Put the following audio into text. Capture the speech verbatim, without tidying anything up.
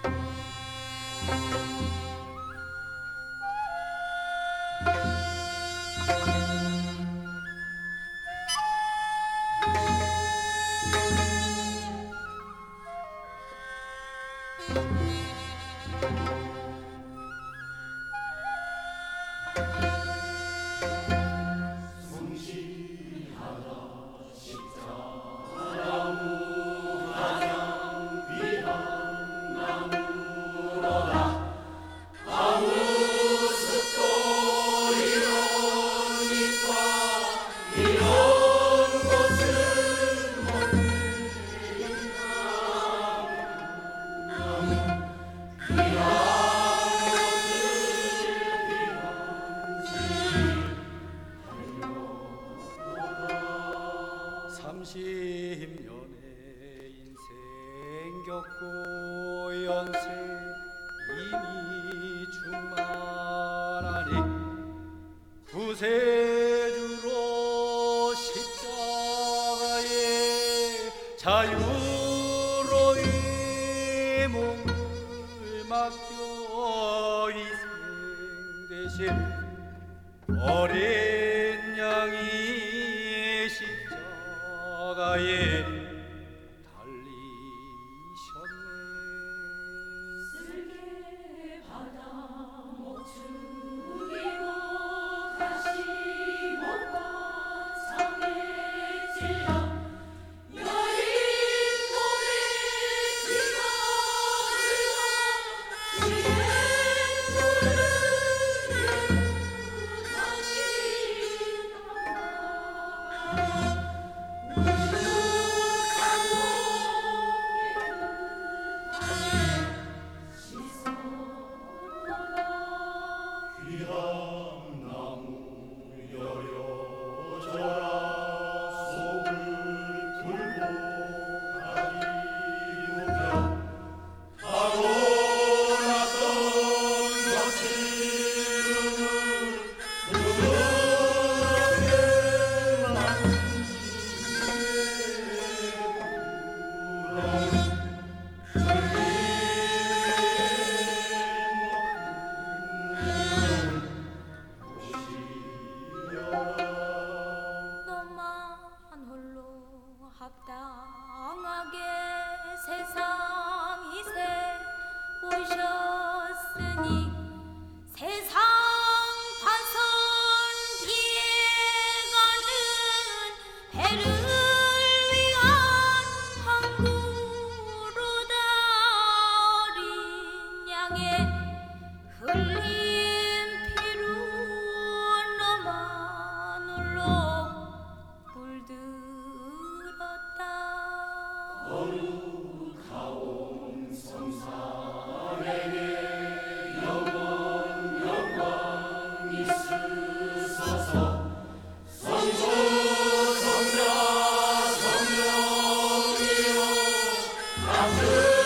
삼십 년의 인생 겪고 연세 이미 충만하니 구세주로 십자가에 자유로이 몸을 맡겨 희생 대신 어린 양이 십자가에 달리셨네. 쓸개 바다 목 죽이고 다시 못과 상에 찔러 여인 몸에 지가 합당하게 세상 이세 오셨으니 세상 파선 뒤에 가는 배를 위한 항구로다. 어린 양의 흘린 피로 너마늘로 물들었다. 거룩하온 성삼에게 영원 영광 있으소서. 성부 성자 성령이요 같은